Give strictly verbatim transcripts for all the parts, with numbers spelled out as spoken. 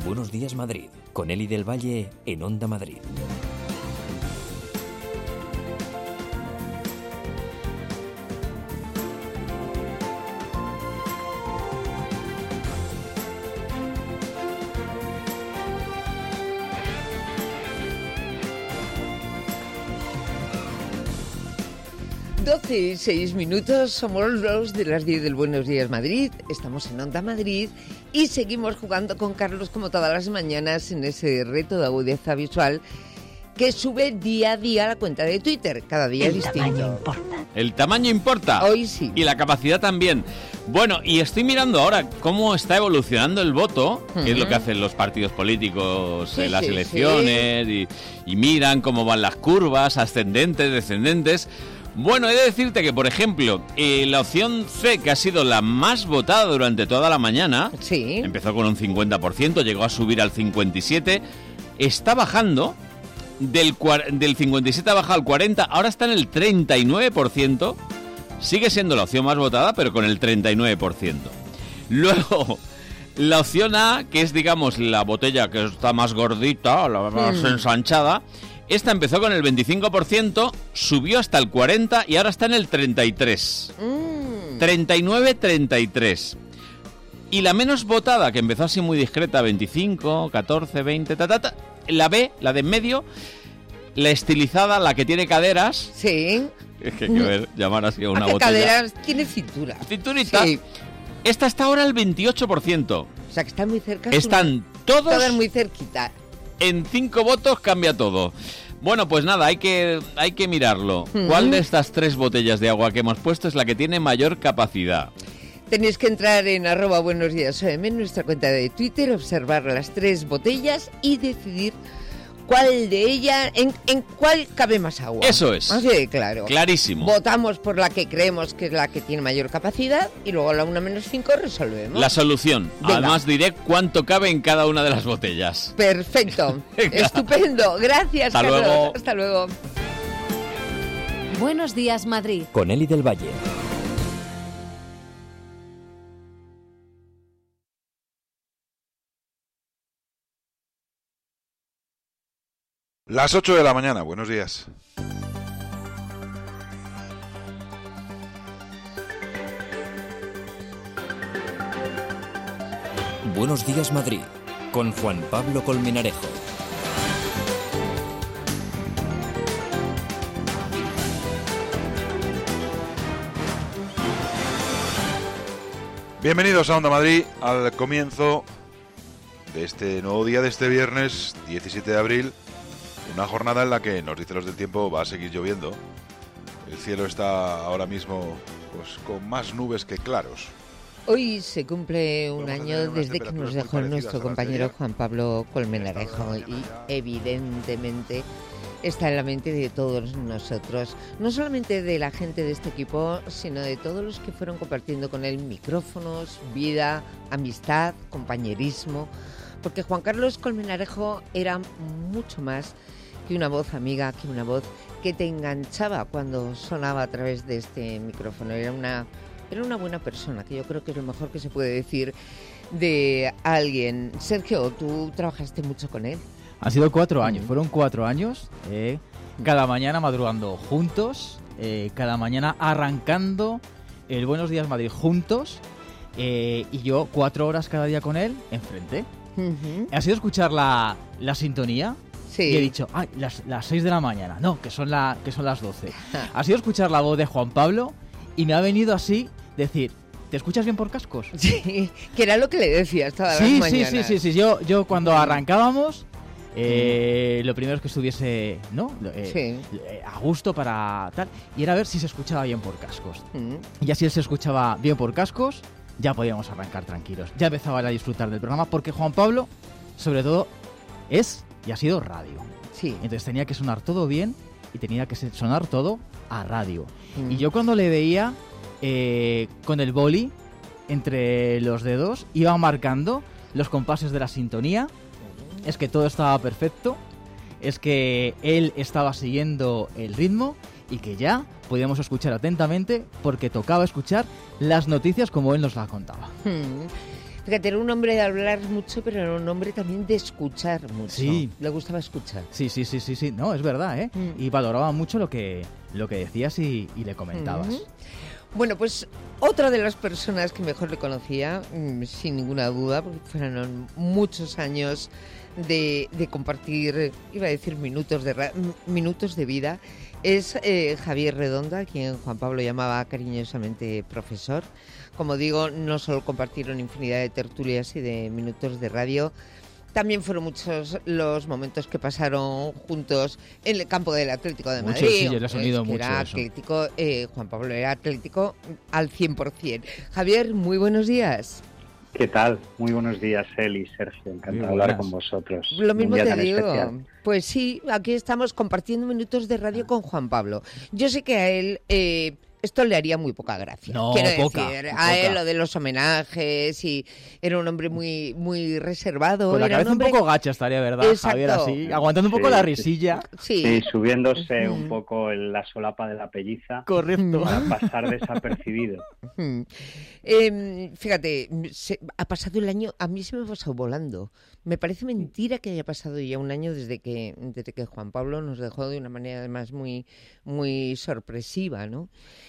Buenos días Madrid, con Eli del Valle en Onda Madrid. doce y seis minutos, somos los de las diez del Buenos Días Madrid, estamos en Onda Madrid y seguimos jugando con Carlos como todas las mañanas en ese reto de agudeza visual que sube día a día a la cuenta de Twitter, cada día El distinto. tamaño importa. El tamaño importa. Hoy sí. Y la capacidad también. Bueno, y estoy mirando ahora cómo está evolucionando el voto, uh-huh. que es lo que hacen los partidos políticos sí, en las sí, elecciones, sí. Y, y miran cómo van las curvas, ascendentes, descendentes. Bueno, he de decirte que, por ejemplo, eh, la opción C, que ha sido la más votada durante toda la mañana, sí. empezó con un cincuenta por ciento, llegó a subir al cincuenta y siete por ciento, está bajando, del, del cincuenta y siete por ciento ha bajado al cuarenta por ciento, ahora está en el treinta y nueve por ciento, sigue siendo la opción más votada, pero con el treinta y nueve por ciento. Luego, la opción A, que es, digamos, la botella que está más gordita, la más mm. ensanchada, esta empezó con el veinticinco por ciento, subió hasta el cuarenta por ciento y ahora está en el treinta y tres por ciento. Mm. treinta y nueve treinta y tres. Y la menos votada, que empezó así muy discreta, veinticinco, catorce, veinte, ta, ta, ta, la B, la de en medio, la estilizada, la que tiene caderas. Sí. Es que hay que ver, llamar así a una ¿A qué botella. Caderas tiene cintura. Cinturita. Sí. Esta está ahora al veintiocho por ciento. O sea que están muy cerca. Están una... todos... Todas muy cerquita. En cinco votos cambia todo. Bueno, pues nada, hay que, hay que mirarlo. Mm-hmm. ¿Cuál de estas tres botellas de agua que hemos puesto es la que tiene mayor capacidad? Tenéis que entrar en arroba buenos días O M, en nuestra cuenta de Twitter, observar las tres botellas y decidir cuál de ellas, en, en cuál cabe más agua. Eso es. Así de claro. Clarísimo. Votamos por la que creemos que es la que tiene mayor capacidad y luego a la una menos cinco resolvemos. La solución. Venga. Además diré cuánto cabe en cada una de las botellas. Perfecto. Estupendo. Gracias, Hasta Carlos. Luego. Hasta luego. Buenos días, Madrid. Con Eli del Valle. Las ocho de la mañana, buenos días. Buenos días Madrid, con Juan Pablo Colmenarejo. Bienvenidos a Onda Madrid, al comienzo de este nuevo día, de este viernes diecisiete de abril. Una jornada en la que, nos dicen los del tiempo, va a seguir lloviendo. El cielo está ahora mismo pues con más nubes que claros. Hoy se cumple un año desde que nos dejó nuestro compañero Juan Pablo Colmenarejo y evidentemente está en la mente de todos nosotros, no solamente de la gente de este equipo, sino de todos los que fueron compartiendo con él micrófonos, vida, amistad, compañerismo, porque Juan Carlos Colmenarejo era mucho más que una voz amiga, que una voz que te enganchaba cuando sonaba a través de este micrófono. Era una, era una buena persona, que yo creo que es lo mejor que se puede decir de alguien. Sergio, tú trabajaste mucho con él. Han sido cuatro años, fueron cuatro años, eh, cada mañana madrugando juntos, eh, cada mañana arrancando el Buenos Días Madrid juntos, eh, y yo cuatro horas cada día con él enfrente. Uh-huh. Ha sido escuchar la, la sintonía. Sí. Y he dicho, ay, las, las seis de la mañana, no, que son, la, que son las doce. Ha sido escuchar la voz de Juan Pablo y me ha venido así decir, ¿te escuchas bien por cascos? Sí, que era lo que le decías todas sí, las mañanas. Sí, sí, sí, sí, yo, yo cuando arrancábamos, eh, mm. lo primero es que estuviese, ¿no? Eh, sí. eh, a gusto para tal, y era ver si se escuchaba bien por cascos. Mm. Y así él se escuchaba bien por cascos, ya podíamos arrancar tranquilos. Ya empezaba a disfrutar del programa porque Juan Pablo, sobre todo, es... y ha sido radio. Sí. Entonces tenía que sonar todo bien y tenía que sonar todo a radio. Mm. Y yo cuando le veía eh, con el boli entre los dedos, iba marcando los compases de la sintonía. Es que todo estaba perfecto. Es que él estaba siguiendo el ritmo y que ya podíamos escuchar atentamente porque tocaba escuchar las noticias como él nos las contaba. Mm. Fíjate, era un hombre de hablar mucho, pero era un hombre también de escuchar mucho. Sí. Le gustaba escuchar. Sí, sí, sí, sí, sí. No, es verdad, ¿eh? Mm. Y valoraba mucho lo que, lo que decías y, y le comentabas. Ujú. Bueno, pues otra de las personas que mejor le conocía, mm, sin ninguna duda, porque fueron muchos años de, de compartir, iba a decir minutos de, ra- m- minutos de vida, es eh, Javier Redonda, a quien Juan Pablo llamaba cariñosamente profesor. Como digo, no solo compartieron infinidad de tertulias y de minutos de radio, también fueron muchos los momentos que pasaron juntos en el campo del Atlético de Mucho, Madrid. sí, yo le he sonido Es que mucho era eso. atlético, eh, Juan Pablo era atlético al cien por ciento. Javier, muy buenos días. ¿Qué tal? Muy buenos días, Eli, Sergio. Encantado de hablar buenas. con vosotros. Lo Un mismo día te tan digo. especial. Pues sí, aquí estamos compartiendo minutos de radio con Juan Pablo. Yo sé que a él eh, esto le haría muy poca gracia. No, Quiero poca, decir, a poca. él lo de los homenajes y era un hombre muy muy reservado. Con la era cabeza un hombre... poco gacha estaría, ¿verdad, Exacto. Javier? Así, aguantando un poco Sí, la sí. risilla. Sí. Sí, subiéndose Ujú. un poco en la solapa de la pelliza Correcto. para pasar desapercibido. Mm. Eh, fíjate, se- ha pasado el año, a mí se me ha pasado volando. Me parece mentira que haya pasado ya un año desde que, desde que Juan Pablo nos dejó de una manera además muy, muy sorpresiva, ¿no?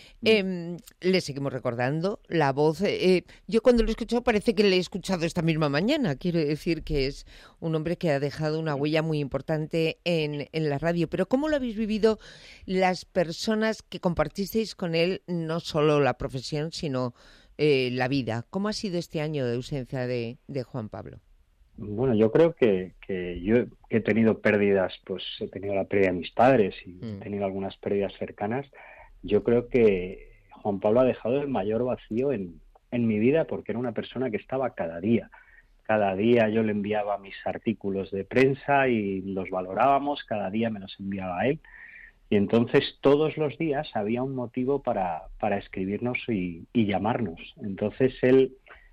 Eh, le seguimos recordando la voz. eh, yo cuando lo he escuchado parece que le he escuchado esta misma mañana. Quiero decir que es un hombre que ha dejado una huella muy importante en, en la radio. Pero ¿cómo lo habéis vivido las personas que compartisteis con él no solo la profesión, sino eh, la vida? ¿Cómo ha sido este año de ausencia de, de Juan Pablo? Bueno, yo creo que, que yo he tenido pérdidas, pues he tenido la pérdida de mis padres y Mm. he tenido algunas pérdidas cercanas. Yo creo que Juan Pablo ha dejado el mayor vacío en, en mi vida porque era una persona que estaba cada día. Cada día yo le enviaba mis artículos de prensa y los valorábamos, cada día me los enviaba a él. Y entonces todos los días había un motivo para, para escribirnos y, y llamarnos. Entonces él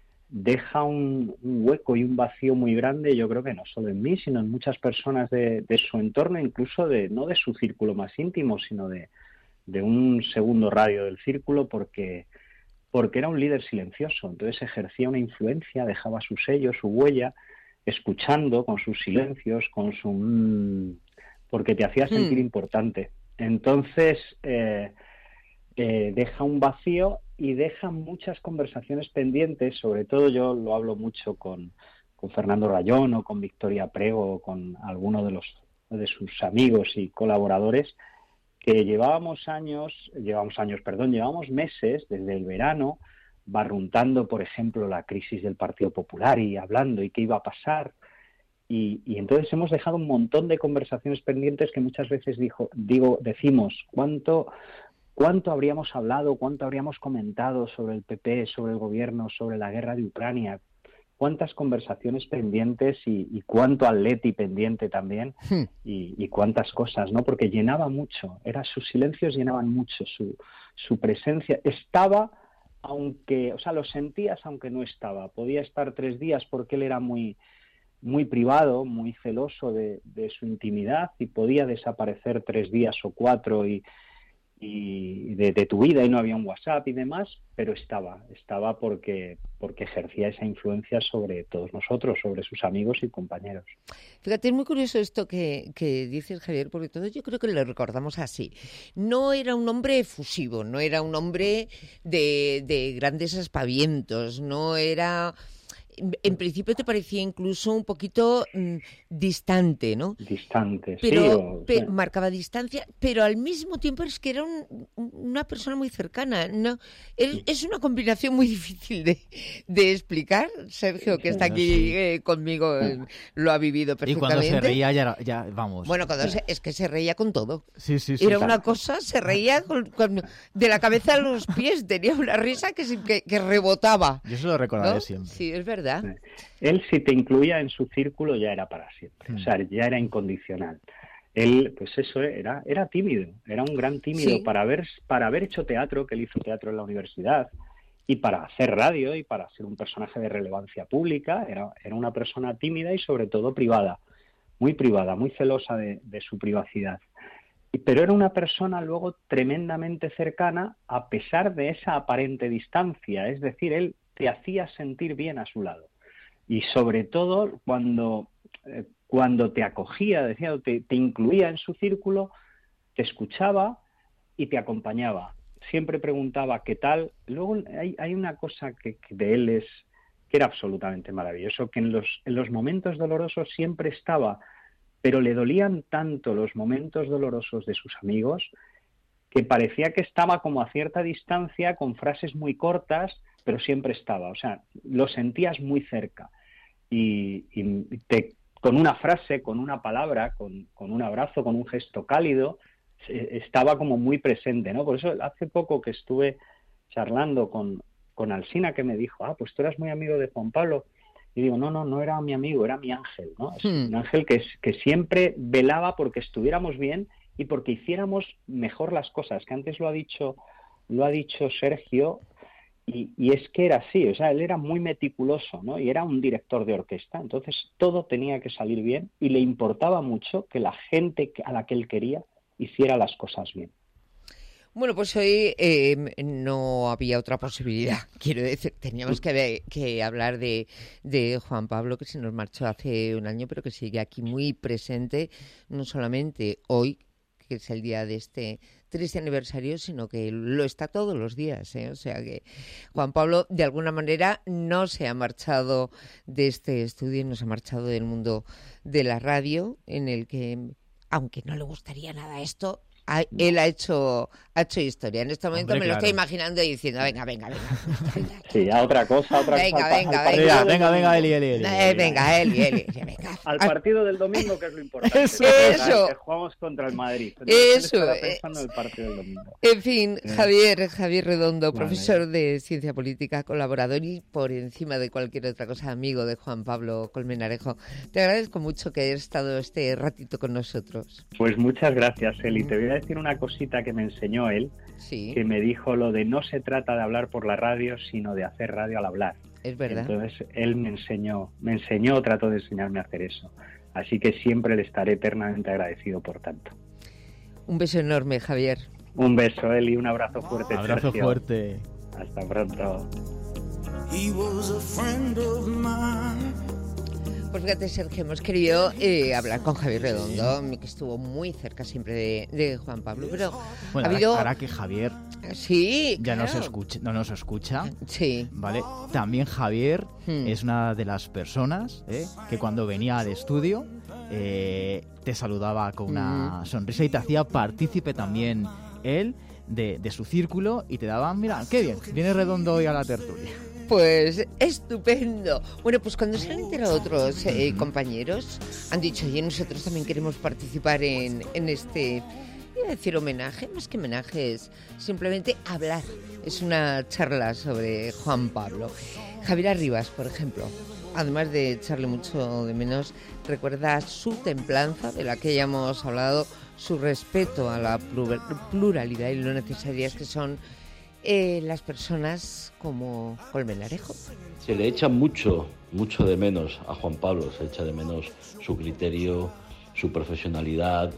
deja un, un hueco y un vacío muy grande, yo creo que no solo en mí, sino en muchas personas de, de su entorno, incluso de no de su círculo más íntimo, sino de, de un segundo radio del círculo, porque, porque era un líder silencioso. Entonces ejercía una influencia, dejaba su sello, su huella, escuchando con sus silencios, con su... Mm, porque te hacía sentir Hmm. importante. Entonces eh, eh, deja un vacío y deja muchas conversaciones pendientes, sobre todo yo lo hablo mucho con, con Fernando Rayón o con Victoria Prego o con alguno de los de sus amigos y colaboradores, que llevábamos años, llevamos años, perdón, llevábamos meses desde el verano barruntando, por ejemplo, la crisis del Partido Popular y hablando y qué iba a pasar. Y, y entonces hemos dejado un montón de conversaciones pendientes que muchas veces dijo, digo, decimos, ¿cuánto, cuánto habríamos hablado, cuánto habríamos comentado sobre el P P, sobre el gobierno, sobre la guerra de Ucrania? ¿Cuántas conversaciones pendientes y, y cuánto atleti pendiente también? Hmm. Y, y cuántas cosas, ¿no? Porque llenaba mucho, era, sus silencios llenaban mucho, su, su presencia estaba, aunque, o sea, lo sentías aunque no estaba. Podía estar tres días porque él era muy... muy privado, muy celoso de, de su intimidad y podía desaparecer tres días o cuatro y, y de, de tu vida y no había un WhatsApp y demás, pero estaba, estaba porque, porque ejercía esa influencia sobre todos nosotros, sobre sus amigos y compañeros. Fíjate, es muy curioso esto que, que dices, Javier, porque todos yo creo que lo recordamos así. No era un hombre efusivo, no era un hombre de, de grandes aspavientos, no era... En principio te parecía incluso un poquito mmm, distante, ¿no? Distante, pero, sí. O, pe- sí. Marcaba distancia, pero al mismo tiempo es que era un- una persona muy cercana. ¿No? Es, es una combinación muy difícil de, de explicar. Sergio, que está aquí Sí. eh, conmigo, eh, lo ha vivido Y perfectamente. cuando se reía ya, era- ya vamos. Bueno, cuando se- es que se reía con todo. sí, sí, sí. Era sí. una cosa, se reía con- con- de la cabeza a los pies, tenía una risa que, se- que, que rebotaba. Yo se lo recordaré ¿No? siempre. Sí, es verdad. Él, si te incluía en su círculo, ya era para siempre. Mm. O sea, ya era incondicional. Él, pues eso, era, era tímido. Era un gran tímido Sí. para haber, para haber hecho teatro, que él hizo teatro en la universidad, y para hacer radio y para ser un personaje de relevancia pública. Era, era una persona tímida y sobre todo privada. Muy privada, muy celosa de, de su privacidad. Y- Pero era una persona luego tremendamente cercana a pesar de esa aparente distancia. Es decir, él te hacía sentir bien a su lado. y sobre todo cuando, eh, cuando te acogía, decía, te, te incluía en su círculo, te escuchaba y te acompañaba. Siempre preguntaba qué tal. Luego hay, hay una cosa que, que de él es que era absolutamente maravilloso, que en los, en los momentos dolorosos siempre estaba, pero le dolían tanto los momentos dolorosos de sus amigos que parecía que estaba como a cierta distancia, con frases muy cortas, pero siempre estaba. O sea, lo sentías muy cerca. Y, y te, con una frase, con una palabra, con, con un abrazo, con un gesto cálido, estaba como muy presente, ¿no? Por eso hace poco que estuve charlando con, con Alsina, que me dijo, ah, pues tú eras muy amigo de Juan Pablo. Y digo, no, no, no era mi amigo, era mi ángel, ¿no? Es Hmm. un ángel que, que siempre velaba porque estuviéramos bien y porque hiciéramos mejor las cosas, que antes lo ha dicho, lo ha dicho Sergio, y, y es que era así, o sea, él era muy meticuloso, ¿no? Y era un director de orquesta, entonces todo tenía que salir bien y le importaba mucho que la gente a la que él quería hiciera las cosas bien. Bueno, pues hoy eh, no había otra posibilidad. Quiero decir, teníamos que, que hablar de, de Juan Pablo, que se nos marchó hace un año, pero que sigue aquí muy presente, no solamente hoy, que es el día de este triste aniversario, sino que lo está todos los días, ¿eh? O sea que Juan Pablo, de alguna manera, no se ha marchado de este estudio, no se ha marchado del mundo de la radio, en el que, aunque no le gustaría nada esto, Ha, él ha hecho ha hecho historia. En este momento Hombre, me lo claro. estoy imaginando y diciendo, venga, venga, venga. venga. Sí, a otra cosa, a otra Venga, cosa. venga, Al partido venga. del Venga, venga, domingo. Eli, Eli, Eli. Eh, venga, Eli, Eli, venga. Al partido del domingo, que es lo importante. Eso. Eso. Que jugamos contra el Madrid. Entonces, Eso, él estará eh. pensando en el partido del domingo. En fin, Eh. Javier, Javier Redondo, Vale. profesor de Ciencia Política, colaborador y por encima de cualquier otra cosa, amigo de Juan Pablo Colmenarejo. Te agradezco mucho que hayas estado este ratito con nosotros. Pues muchas gracias, Eli. Te voy a decir una cosita que me enseñó él, Sí, que me dijo lo de no se trata de hablar por la radio, sino de hacer radio al hablar. es verdad. Entonces él me enseñó, me enseñó, trató de enseñarme a hacer eso. Así que siempre le estaré eternamente agradecido por tanto. Un beso enorme, Javier. Un beso, Eli, un abrazo fuerte, Abrazo Sergio. fuerte. Hasta pronto. He was a friend of mine. Pues fíjate, Sergio, hemos querido eh, hablar con Javier Redondo, que estuvo muy cerca siempre de, de Juan Pablo, pero Bueno, ha ahora, habido... ahora que Javier Sí, ya claro. nos escucha, no nos escucha, Sí. ¿vale? También Javier Hmm. es una de las personas ¿eh? que cuando venía al estudio eh, te saludaba con una sonrisa y te hacía partícipe también él de, de su círculo y te daba, mira, qué bien, viene Redondo hoy a la tertulia. Pues estupendo. Bueno, pues cuando se han enterado otros eh, compañeros, han dicho, oye, nosotros también queremos participar en, en este, iba a decir homenaje, más que homenaje, es simplemente hablar. Es una charla sobre Juan Pablo. Javier Arribas, por ejemplo, además de echarle mucho de menos, recuerda su templanza, de la que ya hemos hablado, su respeto a la pluralidad y lo necesarias que son Eh, las personas como Colmenarejo. Se le echa mucho, mucho de menos a Juan Pablo, se echa de menos su criterio, su profesionalidad,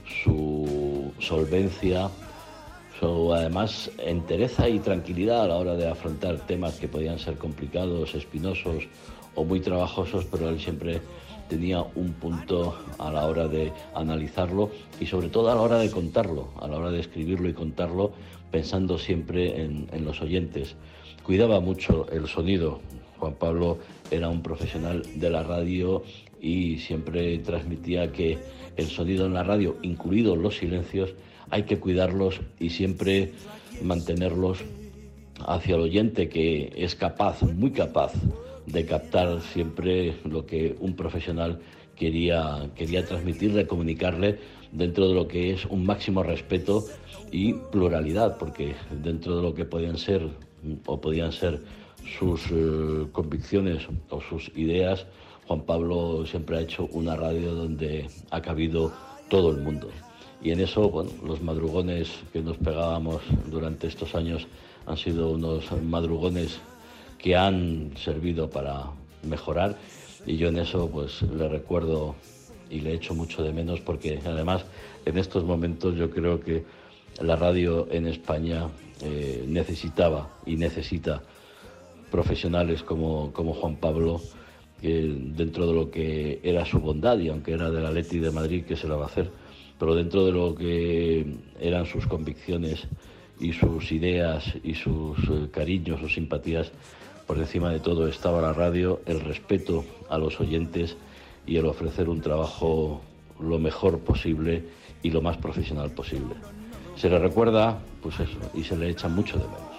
su solvencia, su además entereza y tranquilidad a la hora de afrontar temas que podían ser complicados, espinosos o muy trabajosos, pero él siempre tenía un punto a la hora de analizarlo y sobre todo a la hora de contarlo, a la hora de escribirlo y contarlo, pensando siempre en, en los oyentes. Cuidaba mucho el sonido. Juan Pablo era un profesional de la radio y siempre transmitía que el sonido en la radio, incluidos los silencios, hay que cuidarlos y siempre mantenerlos hacia el oyente, que es capaz, muy capaz, de captar siempre lo que un profesional quería, quería transmitirle, comunicarle, dentro de lo que es un máximo respeto y pluralidad, porque dentro de lo que podían ser o podían ser sus eh, convicciones o sus ideas, Juan Pablo siempre ha hecho una radio donde ha cabido todo el mundo. Y en eso, bueno, los madrugones que nos pegábamos durante estos años han sido unos madrugones que han servido para mejorar, y yo en eso pues le recuerdo y le echo mucho de menos, porque además en estos momentos yo creo que la radio en España eh, necesitaba y necesita profesionales como, como Juan Pablo, que dentro de lo que era su bondad, y aunque era del Atleti de Madrid, ¿qué se le va a hacer? Pero dentro de lo que eran sus convicciones y sus ideas y sus eh, cariños o simpatías, por encima de todo estaba la radio, el respeto a los oyentes y el ofrecer un trabajo lo mejor posible y lo más profesional posible. Se le recuerda, pues eso, y se le echa mucho de menos.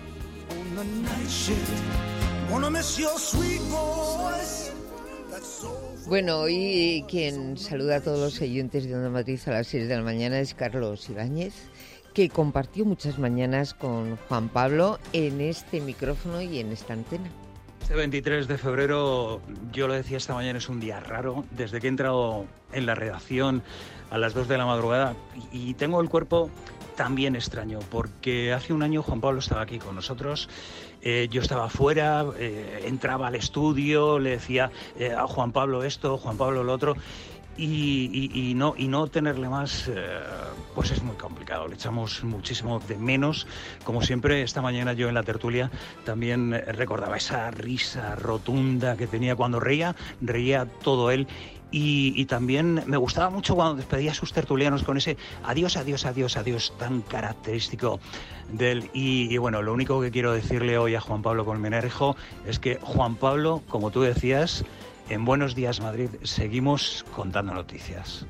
Bueno, hoy quien saluda a todos los oyentes de Onda Madrid a las seis de la mañana es Carlos Ibáñez, que compartió muchas mañanas con Juan Pablo en este micrófono y en esta antena. Este veintitrés de febrero, yo lo decía esta mañana, es un día raro. Desde que he entrado en la redacción a las dos de la madrugada y tengo el cuerpo también extraño, porque hace un año Juan Pablo estaba aquí con nosotros. Eh, yo estaba fuera, eh, entraba al estudio, le decía eh, a Juan Pablo esto, Juan Pablo lo otro, y, y, y, no, y no tenerle más, eh, pues es muy complicado. Le echamos muchísimo de menos. Como siempre, esta mañana yo en la tertulia también recordaba esa risa rotunda que tenía cuando reía, reía todo él. Y, y también me gustaba mucho cuando despedía a sus tertulianos con ese adiós, adiós, adiós, adiós tan característico de él. Y, y bueno, lo único que quiero decirle hoy a Juan Pablo Colmenarejo es que Juan Pablo, como tú decías, en Buenos Días Madrid seguimos contando noticias.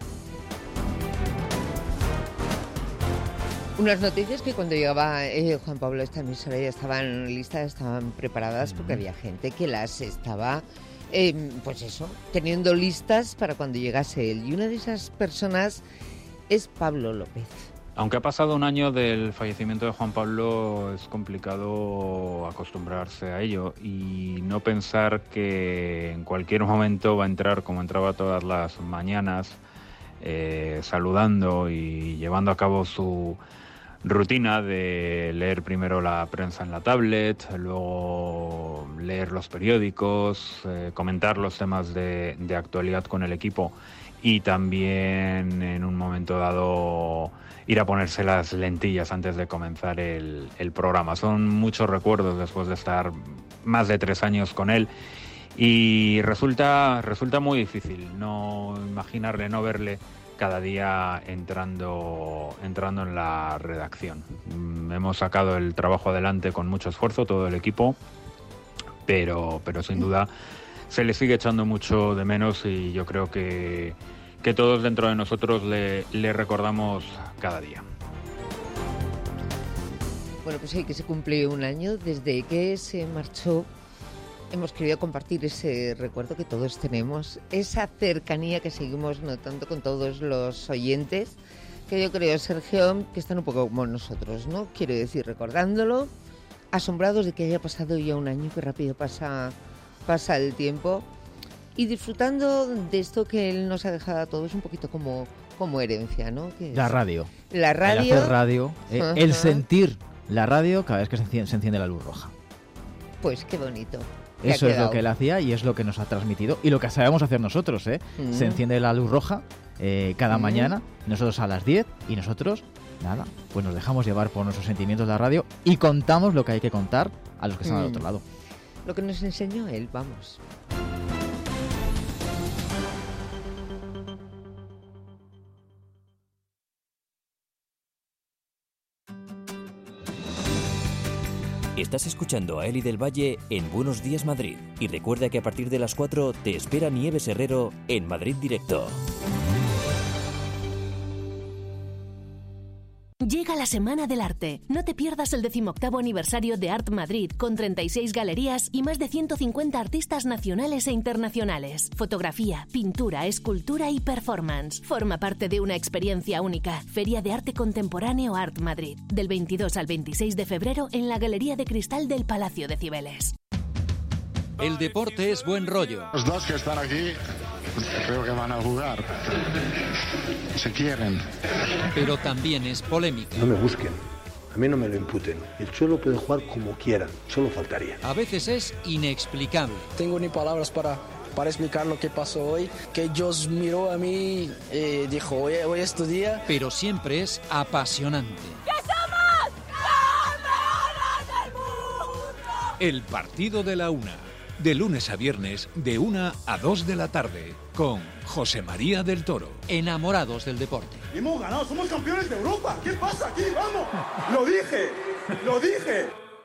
Unas noticias que cuando llegaba eh, Juan Pablo a esta emisora ya estaban listas, estaban preparadas, porque había gente que las estaba... Eh, pues eso, teniendo listas para cuando llegase él. Y una de esas personas es Pablo López. Aunque ha pasado un año del fallecimiento de Juan Pablo, es complicado acostumbrarse a ello y no pensar que en cualquier momento va a entrar, como entraba todas las mañanas, eh, saludando y llevando a cabo su rutina de leer primero la prensa en la tablet, luego leer los periódicos, eh, comentar los temas de, de actualidad con el equipo y también en un momento dado ir a ponerse las lentillas antes de comenzar el, el programa. Son muchos recuerdos después de estar más de tres años con él y resulta, resulta muy difícil no imaginarle, no verle cada día entrando, entrando en la redacción. Hemos sacado el trabajo adelante con mucho esfuerzo, todo el equipo, pero, pero sin duda se le sigue echando mucho de menos y yo creo que, que todos dentro de nosotros le, le recordamos cada día. Bueno, pues hoy que se cumple un año desde que se marchó. Hemos querido compartir ese recuerdo que todos tenemos, esa cercanía que seguimos notando con todos los oyentes, que yo creo, Sergio, que están un poco como nosotros, ¿no? Quiero decir, recordándolo, asombrados de que haya pasado ya un año, que rápido pasa, pasa el tiempo, y disfrutando de esto que él nos ha dejado a todos un poquito como, como herencia, ¿no? Que es la radio. La radio. El hacer radio, eh, uh-huh. El sentir la radio cada vez que se enciende, se enciende la luz roja. Pues qué bonito. Eso es lo que él hacía y es lo que nos ha transmitido y lo que sabemos hacer nosotros, ¿eh? Mm. Se enciende la luz roja eh, cada mm. mañana, nosotros a las diez y nosotros, nada, pues nos dejamos llevar por nuestros sentimientos de la radio y contamos lo que hay que contar a los que están mm. al otro lado. Lo que nos enseñó él, vamos. Estás escuchando a Eli del Valle en Buenos Días Madrid. Y recuerda que a partir de las cuatro te espera Nieves Herrero en Madrid Directo. Llega la Semana del Arte. No te pierdas el decimoctavo aniversario de Art Madrid, con treinta y seis galerías y más de ciento cincuenta artistas nacionales e internacionales. Fotografía, pintura, escultura y performance. Forma parte de una experiencia única. Feria de Arte Contemporáneo Art Madrid. Del veintidós al veintiséis de febrero en la Galería de Cristal del Palacio de Cibeles. El deporte es buen rollo. Los dos que están aquí creo que van a jugar. Se quieren. Pero también es polémica. No me busquen. A mí no me lo imputen. El Cholo puede jugar como quiera. Solo faltaría. A veces es inexplicable. Tengo ni palabras para, para explicar lo que pasó hoy. Que Dios miró a mí y dijo, hoy, hoy es tu día. Pero siempre es apasionante. ¡Que somos campeones del mundo! El partido de la una. de lunes a viernes de una a dos de la tarde, con José María del Toro. Enamorados del deporte. Hemos ganado, somos campeones de Europa. ¿Qué pasa aquí? ¡Vamos! ¡Lo dije! ¡Lo dije!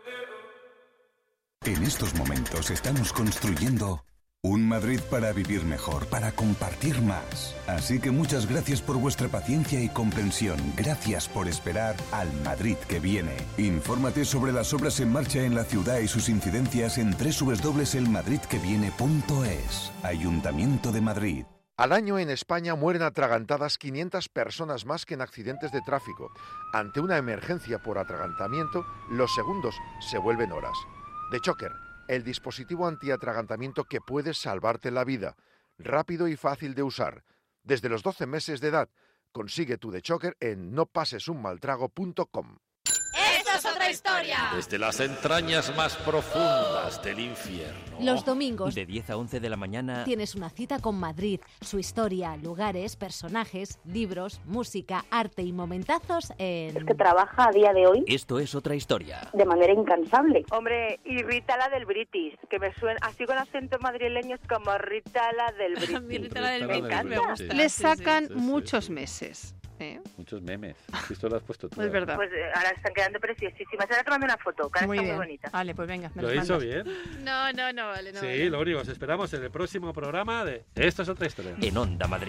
En estos momentos estamos construyendo un Madrid para vivir mejor, para compartir más. Así que muchas gracias por vuestra paciencia y comprensión. Gracias por esperar al Madrid que viene. Infórmate sobre las obras en marcha en la ciudad y sus incidencias en doble u doble u doble u punto el madrid que viene punto es. Ayuntamiento de Madrid. Al año en España mueren atragantadas quinientas personas más que en accidentes de tráfico. Ante una emergencia por atragantamiento, los segundos se vuelven horas. The Choker, el dispositivo antiatragantamiento que puede salvarte la vida. Rápido y fácil de usar. Desde los doce meses de edad. Consigue tu The Choker en no pases un mal trago punto com. ¡Esto es otra historia! Desde las entrañas más profundas del infierno. Los domingos, de diez a once de la mañana, tienes una cita con Madrid. Su historia, lugares, personajes, libros, música, arte y momentazos en... Es que trabaja a día de hoy Esto es otra historia. de manera incansable. Hombre, y Rita la del British, que me suena así con acento madrileño, es como Rita la del British. Mi Rita la del Me British, encanta. me gusta. Le sacan Sí, sí, sí. muchos meses. ¿eh? Muchos memes. Esto lo has puesto tú. Es verdad. Pues eh, ahora están quedando preciosísimas. Ahora te mando una foto, que ahora Muy está bien. muy bonita. Vale, pues venga, me ¿Lo los hizo mandas. bien? No, no, no, vale, no. Sí, vale. lo único, os esperamos en el próximo programa de Esto es otra historia. En Onda Madrid.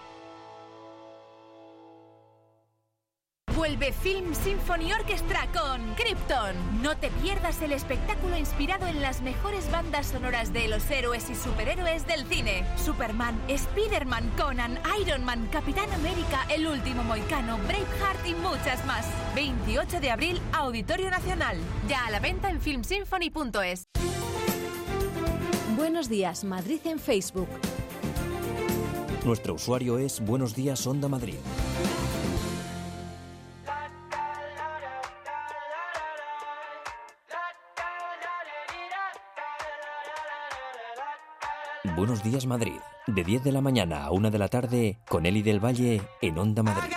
Vuelve Film Symphony Orchestra con Krypton. No te pierdas el espectáculo inspirado en las mejores bandas sonoras de los héroes y superhéroes del cine. Superman, Spider-Man, Conan, Iron Man, Capitán América, El Último Moicano, Braveheart y muchas más. veintiocho de abril, Auditorio Nacional. Ya a la venta en film symphony punto es. Buenos días, Madrid en Facebook. Nuestro usuario es Buenos Días Onda Madrid. Buenos Días Madrid, de diez de la mañana a una de la tarde, con Eli del Valle en Onda Madrid.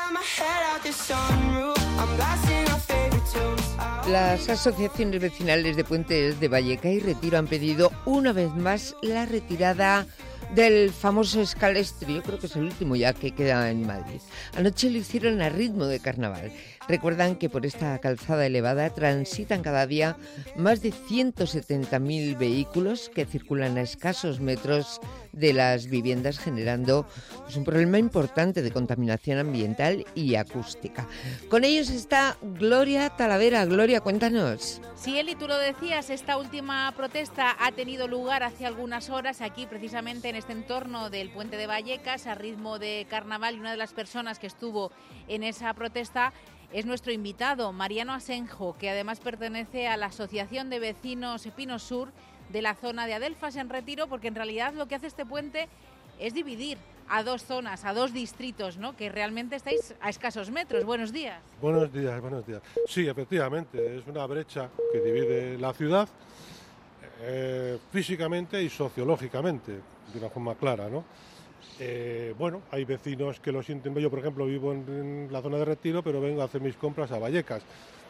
Las asociaciones vecinales de Puentes de Valleca y Retiro han pedido una vez más la retirada del famoso escalestro. Yo creo que es el último ya que queda en Madrid. Anoche lo hicieron a ritmo de carnaval. Recuerdan que por esta calzada elevada transitan cada día más de ciento setenta mil vehículos que circulan a escasos metros de las viviendas, generando pues, un problema importante de contaminación ambiental y acústica. Con ellos está Gloria Talavera. Gloria, cuéntanos. Sí, Eli, tú lo decías, esta última protesta ha tenido lugar hace algunas horas aquí, precisamente en este entorno del Puente de Vallecas, a ritmo de carnaval, y una de las personas que estuvo en esa protesta es nuestro invitado, Mariano Asenjo, que además pertenece a la Asociación de Vecinos Pino Sur de la zona de Adelfas en Retiro, porque en realidad lo que hace este puente es dividir a dos zonas, a dos distritos, ¿no? Que realmente estáis a escasos metros. Buenos días. Buenos días, buenos días. Sí, efectivamente, es una brecha que divide la ciudad eh, físicamente y sociológicamente, de una forma clara, ¿no? Eh, bueno, hay vecinos que lo sienten. Yo, por ejemplo, vivo en, en la zona de Retiro, pero vengo a hacer mis compras a Vallecas.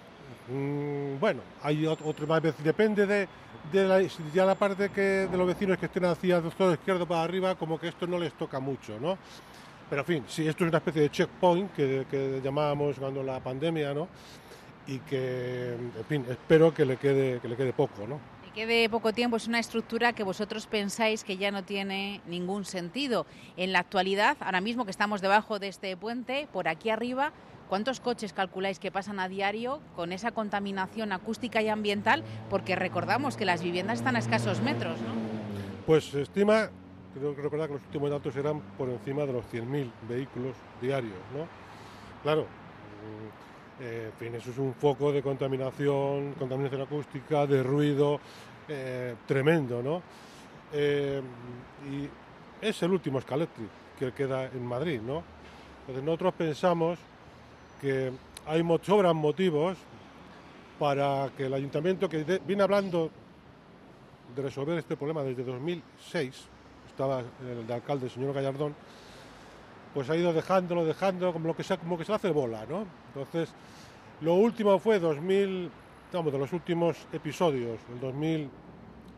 Mm, bueno, hay otro más vecinos, depende de, de la, ya la parte que de los vecinos que estén hacia todo izquierdo para arriba, como que esto no les toca mucho, ¿no? Pero en fin, sí, esto es una especie de checkpoint que, que llamábamos cuando la pandemia, ¿no? Y que, en fin, espero que le quede, que le quede poco, ¿no? Que de poco tiempo, es una estructura que vosotros pensáis que ya no tiene ningún sentido. En la actualidad, ahora mismo que estamos debajo de este puente, por aquí arriba, ¿cuántos coches calculáis que pasan a diario con esa contaminación acústica y ambiental? Porque recordamos que las viviendas están a escasos metros, ¿no? Pues se estima, creo que recordar que los últimos datos eran por encima de los cien mil vehículos diarios, ¿no? Claro, Eh, en fin, eso es un foco de contaminación, contaminación acústica, de ruido, eh, tremendo, ¿no? Eh, y es el último escalestri que queda en Madrid, ¿no? Entonces nosotros pensamos que hay mo- sobran motivos para que el ayuntamiento, que de- viene hablando de resolver este problema desde dos mil seis, estaba el de alcalde, el señor Gallardón, pues ha ido dejándolo, dejándolo, como, lo que se, como que se hace bola, ¿no? Entonces, lo último fue dos mil, vamos, de los últimos episodios, el dos mil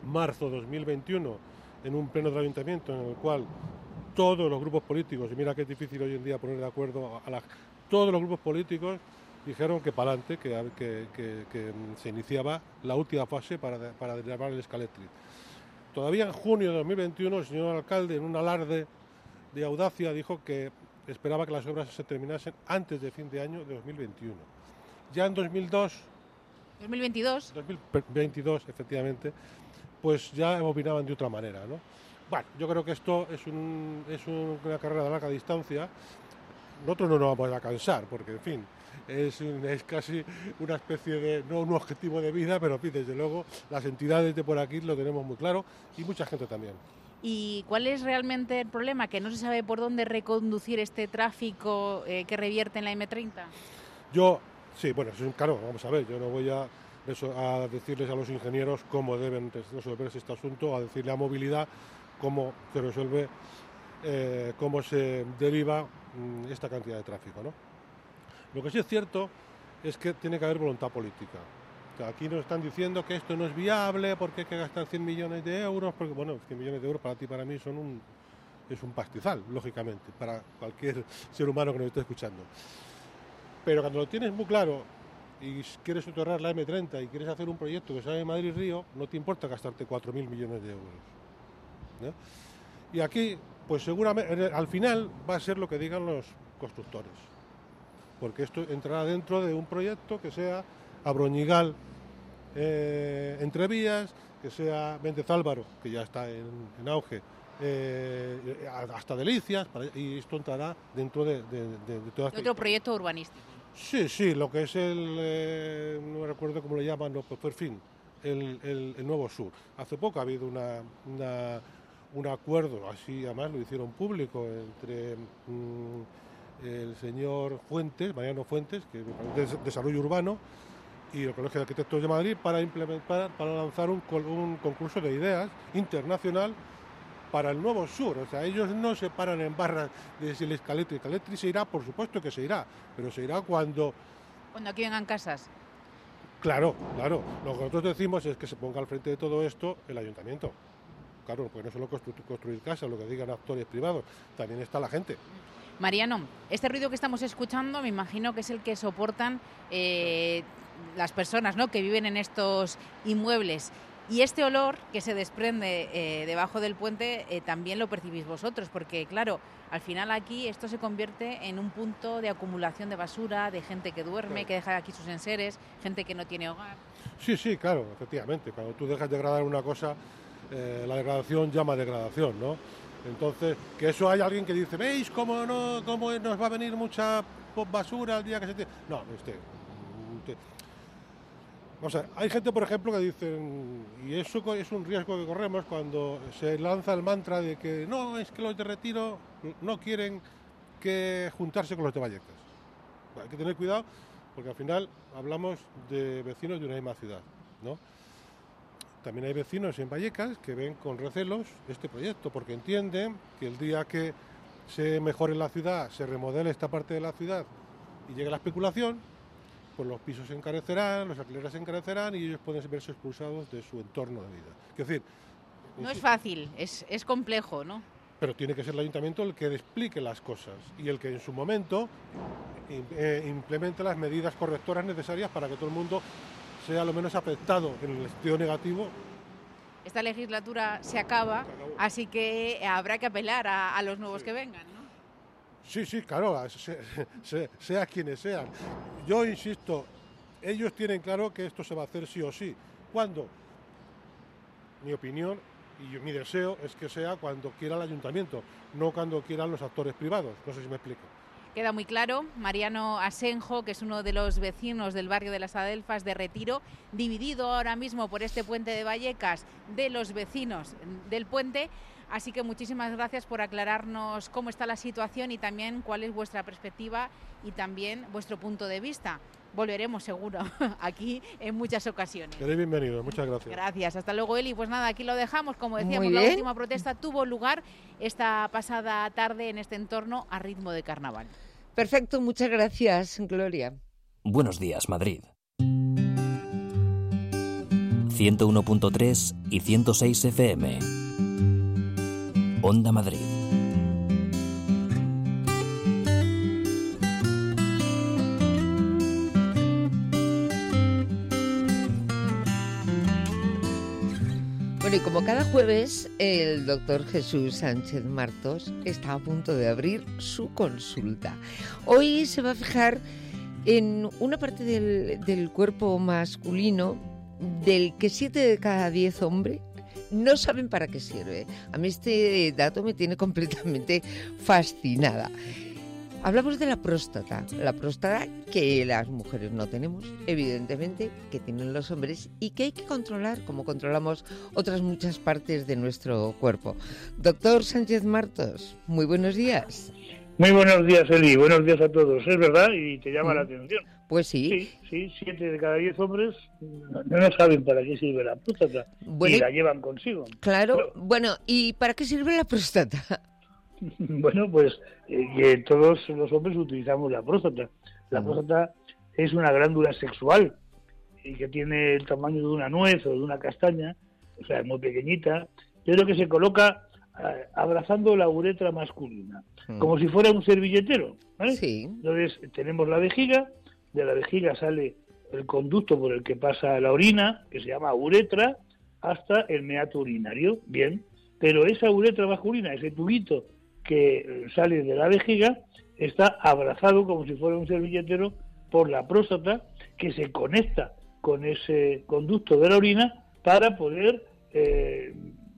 marzo de dos mil veintiuno, en un pleno del ayuntamiento en el cual todos los grupos políticos, y mira que es difícil hoy en día poner de acuerdo a la, todos los grupos políticos dijeron que para adelante, que, que, que, que se iniciaba la última fase para, para derribar el Escaletri. Todavía en junio de dos mil veintiuno el señor alcalde, en un alarde de audacia, dijo que esperaba que las obras se terminasen antes de fin de año de dos mil veintiuno. Ya en dos mil dos... ¿dos mil veintidós? dos mil veintidós, efectivamente, pues ya opinaban de otra manera, ¿no? Bueno, yo creo que esto es, un, es un, una carrera de larga distancia. Nosotros no nos vamos a cansar, porque, en fin, es, un, es casi una especie de, no un objetivo de vida, pero, en fin, desde luego, las entidades de por aquí lo tenemos muy claro, y mucha gente también. ¿Y cuál es realmente el problema? ¿Que no se sabe por dónde reconducir este tráfico eh, que revierte en la eme treinta? Yo, sí, bueno, es un, claro, vamos a ver, yo no voy a, eso, a decirles a los ingenieros cómo deben resolverse este asunto, a decirle a movilidad cómo se resuelve, eh, cómo se deriva mmm, esta cantidad de tráfico, ¿no? Lo que sí es cierto es que tiene que haber voluntad política. O sea, aquí nos están diciendo que esto no es viable porque hay que gastar cien millones de euros, porque, bueno, cien millones de euros para ti y para mí son un, es un pastizal, lógicamente, para cualquier ser humano que nos esté escuchando. Pero cuando lo tienes muy claro y quieres soterrar la eme treinta y quieres hacer un proyecto que sale de Madrid-Río, no te importa gastarte cuatro mil millones de euros, ¿no? Y aquí, pues seguramente, al final va a ser lo que digan los constructores, porque esto entrará dentro de un proyecto que sea Abroñigal, eh, Entrevías, que sea Méndez Álvaro, que ya está en, en auge, eh, hasta Delicias, para, y esto entrará dentro de, de, de, de toda esta... Otro proyecto urbanístico. Sí, sí, lo que es el, eh, no me recuerdo cómo le llaman, no, pues por fin, el, el, el Nuevo Sur. Hace poco ha habido una, una, un acuerdo, así además lo hicieron público, entre mmm, el señor Fuentes, Mariano Fuentes, que es de Desarrollo Urbano, y el Colegio de Arquitectos de Madrid para implementar, para lanzar un, un concurso de ideas internacional para el Nuevo Sur. O sea, ellos no se paran en barras de si el Escaletri. El Escaletri se irá, por supuesto que se irá, pero se irá cuando... Cuando aquí vengan casas. Claro, claro. Lo que nosotros decimos es que se ponga al frente de todo esto el ayuntamiento. Claro, porque no solo construir, construir casas, lo que digan actores privados, también está la gente. Mariano, este ruido que estamos escuchando me imagino que es el que soportan eh, las personas, ¿no?, que viven en estos inmuebles. Y este olor que se desprende eh, debajo del puente eh, también lo percibís vosotros, porque claro, al final aquí esto se convierte en un punto de acumulación de basura, de gente que duerme, claro, que deja aquí sus enseres, gente que no tiene hogar. Sí, sí, claro, efectivamente. Cuando tú dejas degradar una cosa, eh, la degradación llama degradación, ¿no? Entonces, que eso hay alguien que dice, ¿veis cómo, no, cómo nos va a venir mucha basura al día que se... Te... No, este... Te... O sea, hay gente, por ejemplo, que dicen, y eso es un riesgo que corremos cuando se lanza el mantra de que no, es que los de Retiro no quieren que juntarse con los de Vallecas. Hay que tener cuidado porque al final hablamos de vecinos de una misma ciudad, ¿no? También hay vecinos en Vallecas que ven con recelos este proyecto porque entienden que el día que se mejore la ciudad, se remodele esta parte de la ciudad y llegue la especulación, pues los pisos se encarecerán, los alquileres se encarecerán y ellos pueden verse expulsados de su entorno de vida. Es decir, no es fácil, es, es complejo, ¿no? Pero tiene que ser el ayuntamiento el que explique las cosas y el que en su momento eh, implemente las medidas correctoras necesarias para que todo el mundo sea lo menos afectado en el sentido negativo. Esta legislatura se acaba, así que habrá que apelar a, a los nuevos sí. que vengan, ¿no? Sí, sí, claro, se, se, sea quienes sean. Yo insisto, ellos tienen claro que esto se va a hacer sí o sí. ¿Cuándo? Mi opinión y mi deseo es que sea cuando quiera el ayuntamiento, no cuando quieran los actores privados. No sé si me explico. Queda muy claro. Mariano Asenjo, que es uno de los vecinos del barrio de las Adelfas de Retiro, dividido ahora mismo por este puente de Vallecas de los vecinos del puente. Así que muchísimas gracias por aclararnos cómo está la situación y también cuál es vuestra perspectiva y también vuestro punto de vista. Volveremos seguro aquí en muchas ocasiones. Queréis bienvenido, muchas gracias. Gracias, hasta luego Eli. Pues nada, aquí lo dejamos. Como decíamos, la última protesta tuvo lugar esta pasada tarde en este entorno a ritmo de carnaval. Perfecto, muchas gracias, Gloria. Buenos días, Madrid. ciento uno punto tres y ciento seis F M. Onda Madrid. Bueno, y como cada jueves, el doctor Jesús Sánchez Martos está a punto de abrir su consulta. Hoy se va a fijar en una parte del, del cuerpo masculino del que siete de cada diez hombres no saben para qué sirve. A mí este dato me tiene completamente fascinada. Hablamos de la próstata, la próstata que las mujeres no tenemos, evidentemente, que tienen los hombres y que hay que controlar, como controlamos otras muchas partes de nuestro cuerpo. Doctor Sánchez Martos, muy buenos días. Muy buenos días, Eli, buenos días a todos. Es verdad y te llama mm. la atención. Pues sí. Sí, sí, siete de cada diez hombres no, no saben para qué sirve la próstata bueno, y la llevan consigo. Claro, Pero, bueno, ¿y para qué sirve la próstata? Bueno, pues eh, que todos los hombres utilizamos la próstata. La uh-huh. próstata es una glándula sexual y que tiene el tamaño de una nuez o de una castaña, o sea, es muy pequeñita, pero que se coloca eh, abrazando la uretra masculina, uh-huh. como si fuera un servilletero, ¿vale? Sí. Entonces tenemos la vejiga, de la vejiga sale el conducto por el que pasa la orina, que se llama uretra, hasta el meato urinario, bien, pero esa uretra masculina, ese tubito que sale de la vejiga, está abrazado como si fuera un servilletero por la próstata, que se conecta con ese conducto de la orina para poder eh,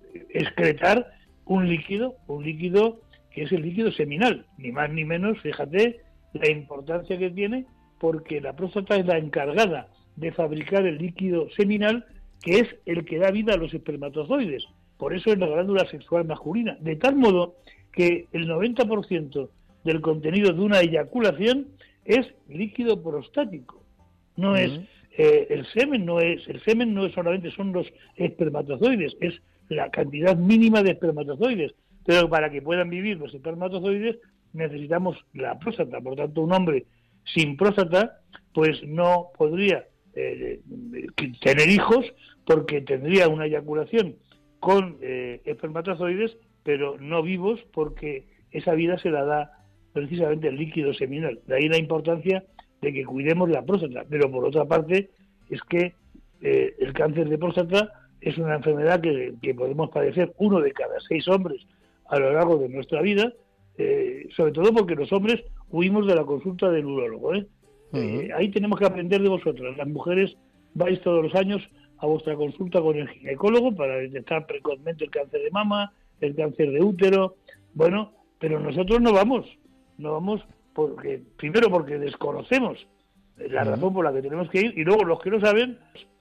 excretar un líquido, un líquido que es el líquido seminal, ni más ni menos. Fíjate la importancia que tiene, porque la próstata es la encargada de fabricar el líquido seminal, que es el que da vida a los espermatozoides. Por eso es la glándula sexual masculina, de tal modo que el noventa por ciento del contenido de una eyaculación es líquido prostático. No uh-huh. es eh, el semen, no es el semen no es solamente son los espermatozoides, es la cantidad mínima de espermatozoides. Pero para que puedan vivir los espermatozoides necesitamos la próstata. Por tanto, un hombre sin próstata pues no podría eh, tener hijos, porque tendría una eyaculación con eh, espermatozoides, pero no vivos, porque esa vida se la da precisamente el líquido seminal. De ahí la importancia de que cuidemos la próstata. Pero por otra parte, es que eh, el cáncer de próstata es una enfermedad que, que podemos padecer uno de cada seis hombres a lo largo de nuestra vida, eh, sobre todo porque los hombres huimos de la consulta del urólogo. ¿eh? Uh-huh. Eh, ahí tenemos que aprender de vosotras. Las mujeres vais todos los años a vuestra consulta con el ginecólogo para detectar precozmente el cáncer de mama, el cáncer de útero, bueno, pero nosotros no vamos, no vamos porque, primero porque desconocemos la uh-huh. razón por la que tenemos que ir, y luego los que no saben,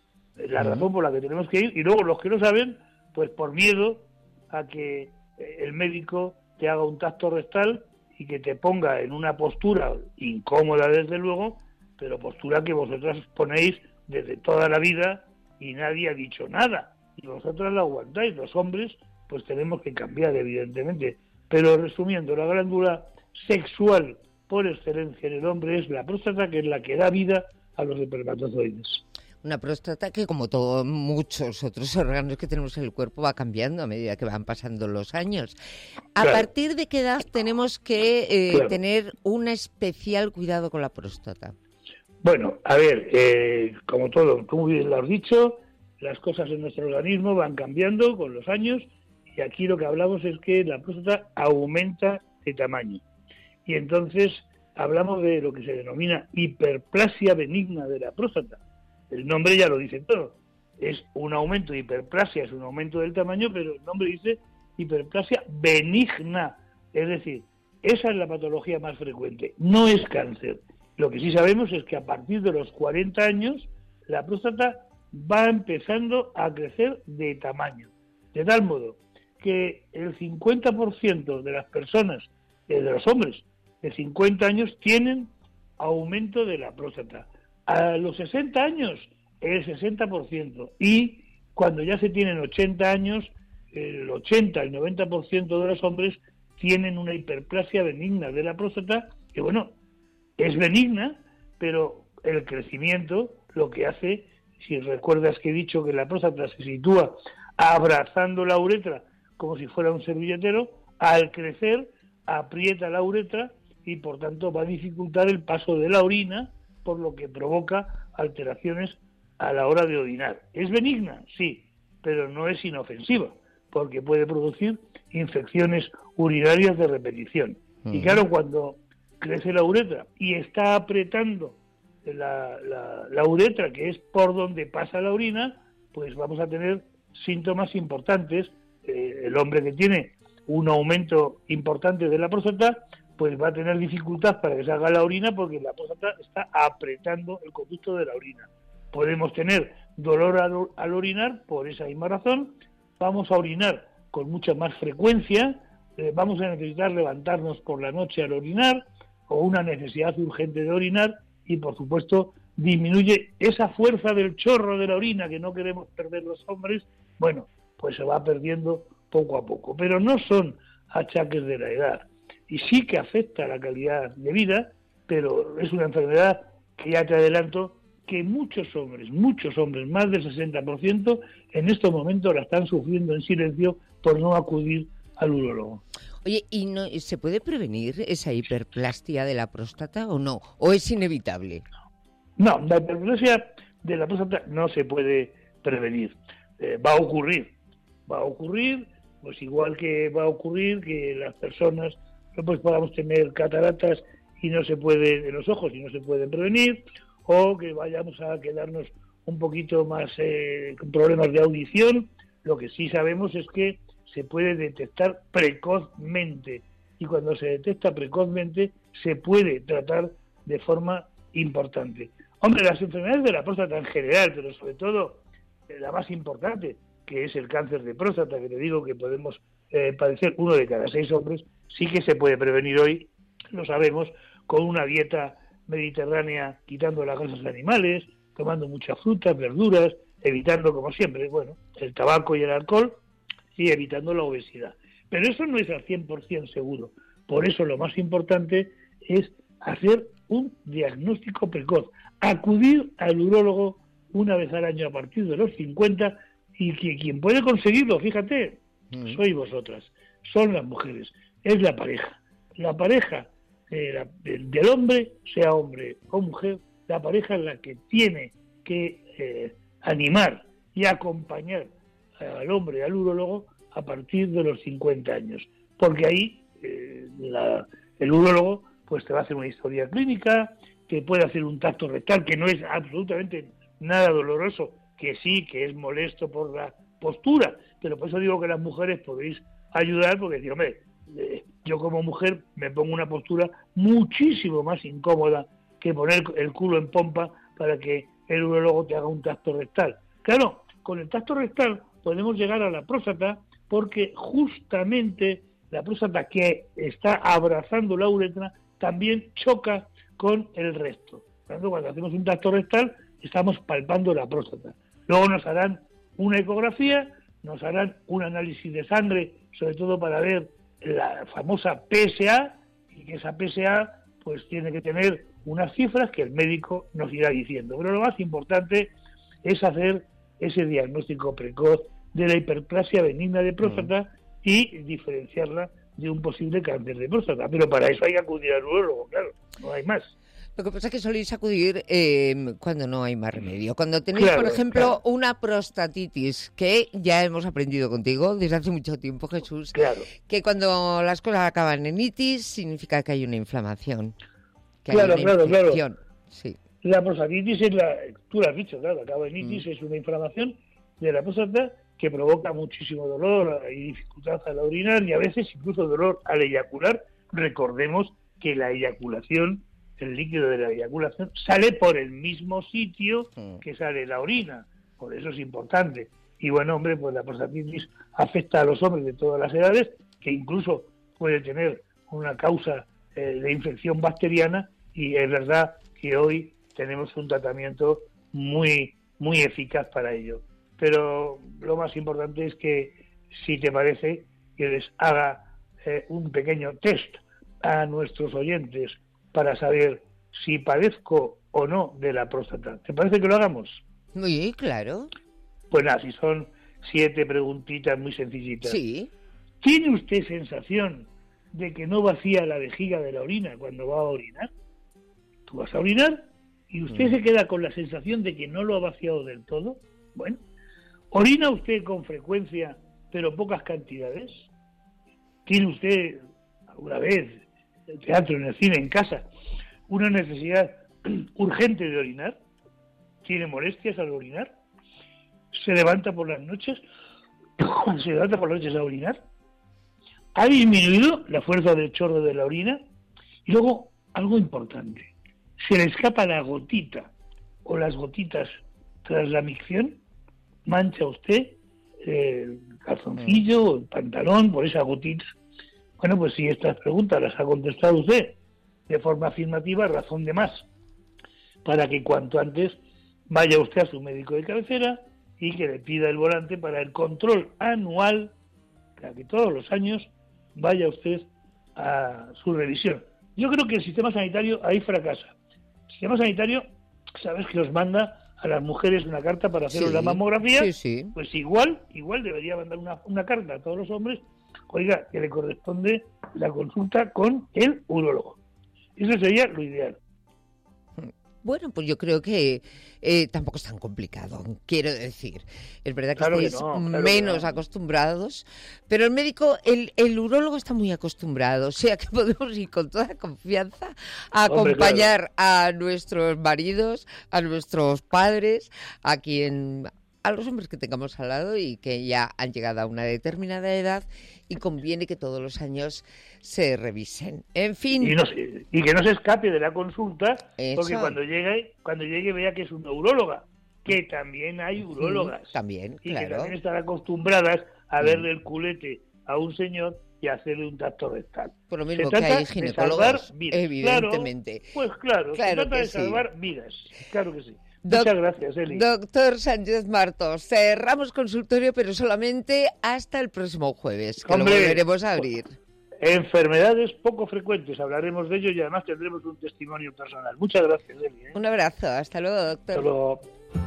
la uh-huh. razón por la que tenemos que ir, y luego los que no saben, pues por miedo a que el médico te haga un tacto rectal y que te ponga en una postura incómoda desde luego, pero postura que vosotras ponéis desde toda la vida y nadie ha dicho nada, y vosotras la aguantáis. Los hombres pues tenemos que cambiar, evidentemente. Pero resumiendo, la glándula sexual por excelencia en el hombre es la próstata, que es la que da vida a los espermatozoides. Una próstata que, como todos muchos otros órganos que tenemos en el cuerpo, va cambiando a medida que van pasando los años. ¿A claro. partir de qué edad tenemos que eh, claro. tener un especial cuidado con la próstata? Bueno, a ver, eh, como todo, como bien lo has dicho, las cosas en nuestro organismo van cambiando con los años. Y aquí lo que hablamos es que la próstata aumenta de tamaño. Y entonces hablamos de lo que se denomina hiperplasia benigna de la próstata. El nombre ya lo dice todo. Es un aumento de hiperplasia, es un aumento del tamaño, pero el nombre dice hiperplasia benigna. Es decir, esa es la patología más frecuente. No es cáncer. Lo que sí sabemos es que a partir de los cuarenta años la próstata va empezando a crecer de tamaño. De tal modo que el cincuenta por ciento de las personas, eh, de los hombres de cincuenta años, tienen aumento de la próstata. A los sesenta años, el sesenta por ciento. Y cuando ya se tienen ochenta años, el ochenta, el noventa por ciento de los hombres tienen una hiperplasia benigna de la próstata, que bueno, es benigna, pero el crecimiento lo que hace si recuerdas que he dicho que la próstata se sitúa abrazando la uretra como si fuera un servilletero, al crecer aprieta la uretra y por tanto va a dificultar el paso de la orina, por lo que provoca alteraciones a la hora de orinar. ¿Es benigna? Sí, pero no es inofensiva, porque puede producir infecciones urinarias de repetición. Uh-huh. Y claro, cuando crece la uretra y está apretando la, la, la uretra, que es por donde pasa la orina, pues vamos a tener síntomas importantes. Eh, el hombre que tiene un aumento importante de la próstata, pues va a tener dificultad para que salga la orina porque la próstata está apretando el conducto de la orina. Podemos tener dolor al, al orinar por esa misma razón, vamos a orinar con mucha más frecuencia, eh, vamos a necesitar levantarnos por la noche al orinar o una necesidad urgente de orinar y por supuesto disminuye esa fuerza del chorro de la orina que no queremos perder los hombres, bueno, pues se va perdiendo poco a poco, pero no son achaques de la edad y sí que afecta la calidad de vida, pero es una enfermedad que ya te adelanto que muchos hombres, muchos hombres, más del sesenta por ciento, en estos momentos la están sufriendo en silencio por no acudir al urólogo. Oye, ¿y no se puede prevenir esa hiperplastia de la próstata o no? ¿O es inevitable? No, la hiperplasia de la próstata no se puede prevenir. Eh, va a ocurrir, va a ocurrir, pues igual que va a ocurrir que las personas pues podamos tener cataratas y no se puede de los ojos y no se pueden prevenir, o que vayamos a quedarnos un poquito más eh, con problemas de audición. Lo que sí sabemos es que se puede detectar precozmente y cuando se detecta precozmente se puede tratar de forma importante. Hombre, las enfermedades de la próstata en general, pero sobre todo eh, la más importante, que es el cáncer de próstata, que te digo que podemos eh, padecer uno de cada seis hombres, sí que se puede prevenir hoy, lo sabemos, con una dieta mediterránea, quitando las grasas animales, tomando muchas frutas, verduras, evitando, como siempre, bueno, el tabaco y el alcohol, y evitando la obesidad. Pero eso no es al cien por ciento seguro. Por eso lo más importante es hacer un diagnóstico precoz, acudir al urólogo una vez al año a partir de los cincuenta, y que quien puede conseguirlo, fíjate, mm. sois vosotras, son las mujeres, es la pareja. La pareja eh, la, del, del hombre, sea hombre o mujer, la pareja es la que tiene que eh, animar y acompañar al hombre, al urólogo, a partir de los cincuenta años. Porque ahí eh, la, el urólogo pues te va a hacer una historia clínica, te puede hacer un tacto rectal, que no es absolutamente nada doloroso, que sí, que es molesto por la postura, pero por eso digo que las mujeres podéis ayudar, porque digo, hombre, eh, yo como mujer me pongo una postura muchísimo más incómoda que poner el culo en pompa para que el urólogo te haga un tacto rectal. Claro, con el tacto rectal podemos llegar a la próstata porque justamente la próstata que está abrazando la uretra también choca con el resto. Por tanto, cuando hacemos un tacto rectal estamos palpando la próstata. Luego nos harán una ecografía, nos harán un análisis de sangre, sobre todo para ver la famosa P S A, y que esa P S A pues tiene que tener unas cifras que el médico nos irá diciendo. Pero lo más importante es hacer ese diagnóstico precoz de la hiperplasia benigna de próstata mm. y diferenciarla de un posible cáncer de próstata. Pero para eso hay que acudir al urólogo, claro, no hay más. Lo que pasa es que soléis acudir eh, cuando no hay más remedio. Cuando tenéis, claro, por ejemplo, claro. una prostatitis, que ya hemos aprendido contigo desde hace mucho tiempo, Jesús, claro. que cuando las cosas acaban en itis significa que hay una inflamación, que claro, hay una claro, infección. Claro. Sí. La prostatitis es la, tú lo has dicho, claro, acaba en itis, mm. es una inflamación de la próstata que provoca muchísimo dolor y dificultad al orinar y a veces incluso dolor al eyacular. Recordemos que la eyaculación, el líquido de la eyaculación, sale por el mismo sitio que sale la orina, por eso es importante. Y bueno, hombre, pues la prostatitis afecta a los hombres de todas las edades, que incluso puede tener una causa eh, de infección bacteriana, y es verdad que hoy tenemos un tratamiento muy, muy eficaz para ello. Pero lo más importante es que, si te parece, que les haga eh, un pequeño test a nuestros oyentes para saber si padezco o no de la próstata. ¿Te parece que lo hagamos? Muy claro. Pues nada, si son siete preguntitas muy sencillitas. Sí. ¿Tiene usted sensación de que no vacía la vejiga de la orina cuando va a orinar? Tú vas a orinar y usted mm. se queda con la sensación de que no lo ha vaciado del todo. Bueno, ¿orina usted con frecuencia pero pocas cantidades? ¿Tiene usted alguna vez, en el teatro, en el cine, en casa, una necesidad urgente de orinar? ¿Tiene molestias al orinar? ¿Se levanta por las noches? ¿Se levanta por las noches a orinar? ¿Ha disminuido la fuerza del chorro de la orina? Y luego, algo importante, ¿se le escapa la gotita o las gotitas tras la micción? ¿Mancha usted el calzoncillo o el pantalón por esa gotita? Bueno, pues si estas preguntas las ha contestado usted de forma afirmativa, razón de más para que cuanto antes vaya usted a su médico de cabecera y que le pida el volante para el control anual, para que todos los años vaya usted a su revisión. Yo creo que el sistema sanitario ahí fracasa. El sistema sanitario, sabes que os manda a las mujeres una carta para haceros sí, la mamografía, sí, sí. Pues igual, igual debería mandar una, una carta a todos los hombres, oiga, que le corresponde la consulta con el urólogo. Eso sería lo ideal. Bueno, pues yo creo que eh, tampoco es tan complicado, quiero decir. Es verdad que claro estáis que no, claro menos que no. acostumbrados, pero el médico, el, el urólogo está muy acostumbrado, o sea que podemos ir con toda confianza a Hombre, acompañar claro. a nuestros maridos, a nuestros padres, a quien... a los hombres que tengamos al lado y que ya han llegado a una determinada edad y conviene que todos los años se revisen. En fin. Y, no se, y que no se escape de la consulta, Eso. porque cuando llegue, cuando llegue vea que es una uróloga, que también hay urólogas. Sí, también, y claro. que también están acostumbradas a mm. verle el culete a un señor y hacerle un tacto rectal. Por lo mismo se que hay ginecólogos, evidentemente. Claro, pues claro, claro se trata que de sí. salvar vidas, claro que sí. Doc- Muchas gracias, Eli. Doctor Sánchez Martos, cerramos consultorio, pero solamente hasta el próximo jueves, que Hombre, lo volveremos a abrir. Enfermedades poco frecuentes, hablaremos de ello y además tendremos un testimonio personal. Muchas gracias, Eli. ¿eh? Un abrazo, hasta luego, doctor. Hasta luego.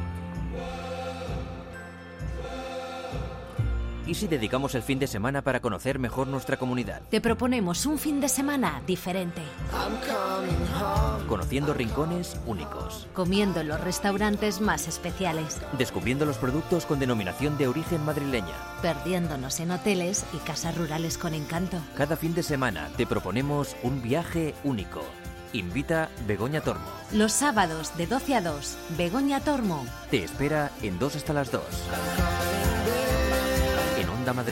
¿Y si dedicamos el fin de semana para conocer mejor nuestra comunidad? Te proponemos un fin de semana diferente. Conociendo rincones únicos. Comiendo en los restaurantes más especiales. Descubriendo los productos con denominación de origen madrileña. Perdiéndonos en hoteles y casas rurales con encanto. Cada fin de semana te proponemos un viaje único. Invita Begoña Tormo. Los sábados de doce a dos, Begoña Tormo. Te espera en dos hasta las dos. En Onda Madrid.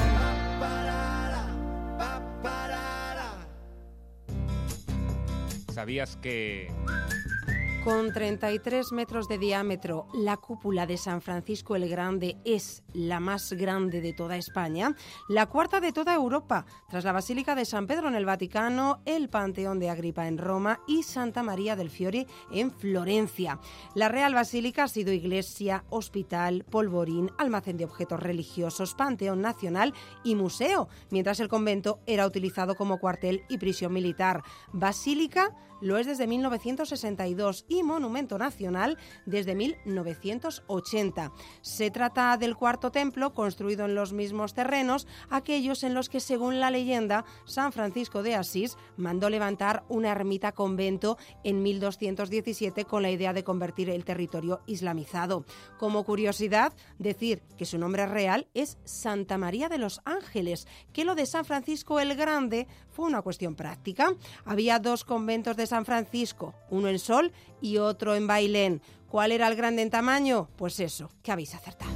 ¿Sabías que...? Con treinta y tres metros de diámetro, la cúpula de San Francisco el Grande es la más grande de toda España, la cuarta de toda Europa, tras la Basílica de San Pedro en el Vaticano, el Panteón de Agripa en Roma y Santa María del Fiore en Florencia. La Real Basílica ha sido iglesia, hospital, polvorín, almacén de objetos religiosos, panteón nacional y museo, mientras el convento era utilizado como cuartel y prisión militar. Basílica lo es desde mil novecientos sesenta y dos y monumento nacional desde mil novecientos ochenta. Se trata del cuarto templo construido en los mismos terrenos, aquellos en los que, según la leyenda, San Francisco de Asís mandó levantar una ermita convento en mil doscientos diecisiete con la idea de convertir el territorio islamizado. Como curiosidad, decir que su nombre real es Santa María de los Ángeles, que lo de San Francisco el Grande fue una cuestión práctica. Había dos conventos de San Francisco, uno en Sol y otro en Bailén. ¿Cuál era el grande en tamaño? Pues eso, que habéis acertado.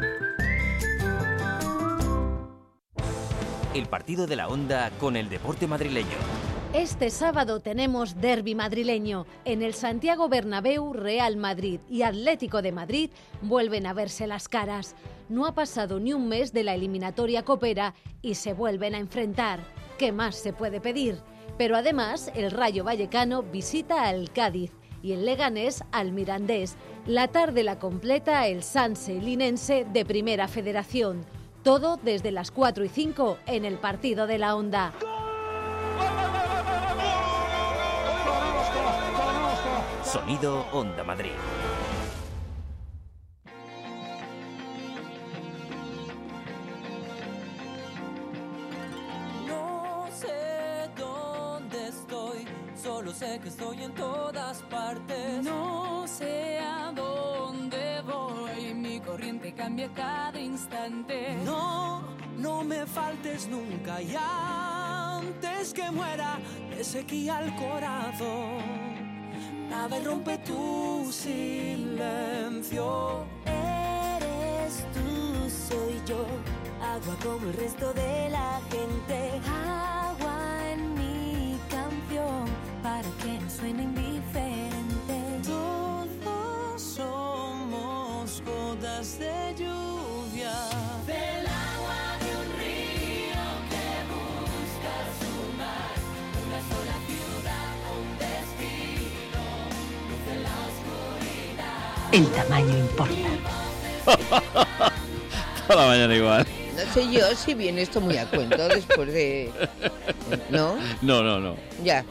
El partido de la Onda con el deporte madrileño. Este sábado tenemos derbi madrileño. En el Santiago Bernabéu, Real Madrid y Atlético de Madrid vuelven a verse las caras. No ha pasado ni un mes de la eliminatoria copera y se vuelven a enfrentar. ¿Qué más se puede pedir? Pero además, el Rayo Vallecano visita al Cádiz y el Leganés al Mirandés. La tarde la completa el Sanse Linense de Primera Federación. Todo desde las cuatro y cinco en el partido de la Onda. Sonido Onda Madrid. solo sé que estoy en todas partes. No sé a dónde voy, mi corriente cambia cada instante. No, no me faltes nunca y antes que muera me sequía el corazón. Nada rompe tu silencio. Eres tú, soy yo, agua como el resto de la gente. Agua en mi canción, para que no suene indiferente. Todos somos gotas de lluvia. Del agua de un río que busca su mar. Una sola ciudad, un destino, luz en la oscuridad. El tamaño importa. Toda la mañana igual. No sé yo si viene esto muy a cuento después de... ¿No? No, no, no. Ya.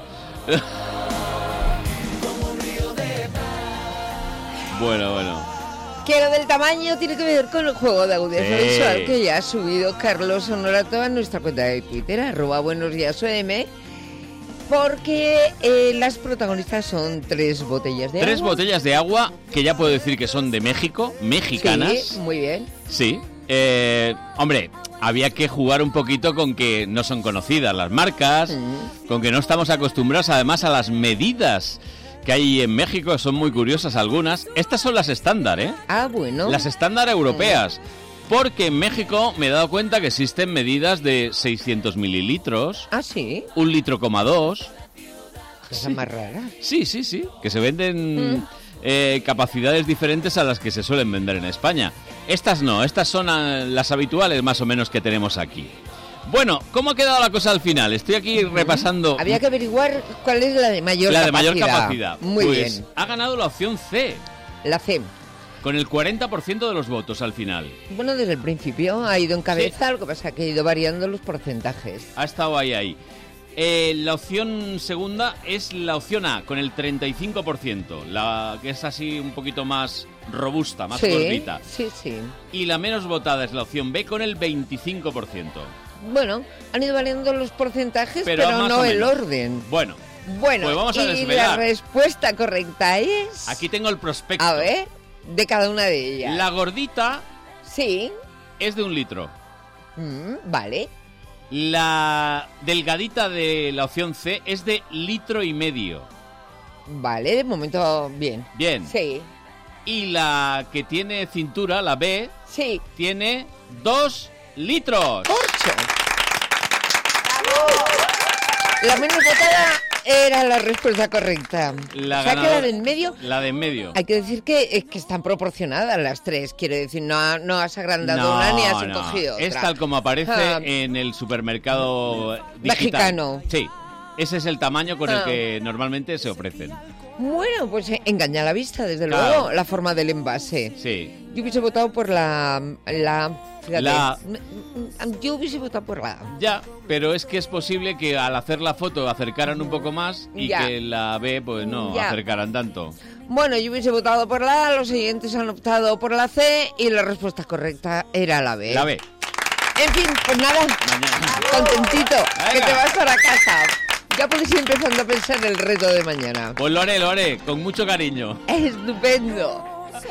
Bueno, bueno. Que lo del tamaño tiene que ver con el juego de audiencia Sí. visual que ya ha subido Carlos Honorato a nuestra cuenta de Twitter, arroba buenos días O M, porque eh, las protagonistas son tres botellas de Tres agua. botellas de agua que ya puedo decir que son de México, mexicanas. Sí, muy bien. Sí. Eh, hombre, había que jugar un poquito con que no son conocidas las marcas, mm. con que no estamos acostumbrados además a las medidas que hay en México, son muy curiosas algunas. Estas son las estándar, ¿eh? Ah, bueno. Las estándar europeas. Porque en México me he dado cuenta que existen medidas de seiscientos mililitros. Ah, sí. Un litro coma dos. Cosa sí. más rara. Sí, sí, sí. Que se venden mm. eh, capacidades diferentes a las que se suelen vender en España. Estas no, estas son a, las habituales más o menos que tenemos aquí. Bueno, ¿cómo ha quedado la cosa al final? Estoy aquí uh-huh. repasando... Había que averiguar cuál es la de mayor la capacidad. La de mayor capacidad. Muy pues bien. Ha ganado la opción C. La C. Con el cuarenta por ciento de los votos al final. Bueno, desde el principio ha ido en cabeza, sí. Lo que pasa es que ha ido variando los porcentajes. Ha estado ahí, ahí. Eh, la opción segunda es la opción A, con el treinta y cinco por ciento. La que es así un poquito más robusta, más sí, gordita. Sí, sí. Y la menos votada es la opción B, con el veinticinco por ciento. Bueno, han ido variando los porcentajes, pero, pero no el orden. Bueno, bueno pues vamos a y desvelar. La respuesta correcta es... Aquí tengo el prospecto. A ver, de cada una de ellas. La gordita... Sí. Es de un litro. Mm, vale. La delgadita de la opción C es de litro y medio. Vale, de momento bien. Bien. Sí. Y la que tiene cintura, la B, sí. tiene dos litros. ¡Corcho! La menos votada era la respuesta correcta. La o sea ganadora, que la del medio... La de en medio. Hay que decir que, es que están proporcionadas las tres. Quiero decir, no, no has agrandado no, una ni has no. encogido otra. Es tal como aparece ah. en el supermercado digital. Mexicano. Sí, ese es el tamaño con ah. el que normalmente se ofrecen. Bueno, pues engaña a la vista, desde claro. luego, la forma del envase. Sí. Yo hubiese votado por la... la Fíjate, la... yo hubiese votado por la... Ya, pero es que es posible que al hacer la foto acercaran un poco más y ya. que la B pues no ya. acercaran tanto. Bueno, yo hubiese votado por la A, los siguientes han optado por la C y la respuesta correcta era la B. La B. En fin, pues nada, mañana. Contentito, Venga. Que te vas para casa. Ya puedes ir empezando a pensar el reto de mañana. Pues lo haré, lo haré, con mucho cariño. Estupendo.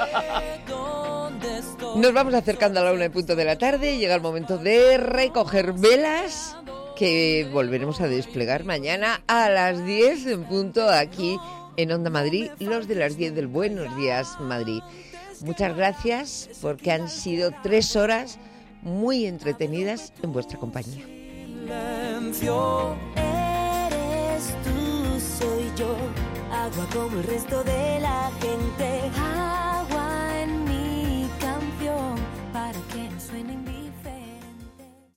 Nos vamos acercando a la una y punto de la tarde. Llega el momento de recoger velas que volveremos a desplegar mañana a las diez en punto aquí en Onda Madrid, los de las diez del Buenos Días Madrid. Muchas gracias porque han sido tres horas muy entretenidas en vuestra compañía. Eres tú, soy yo, agua como el resto de la gente.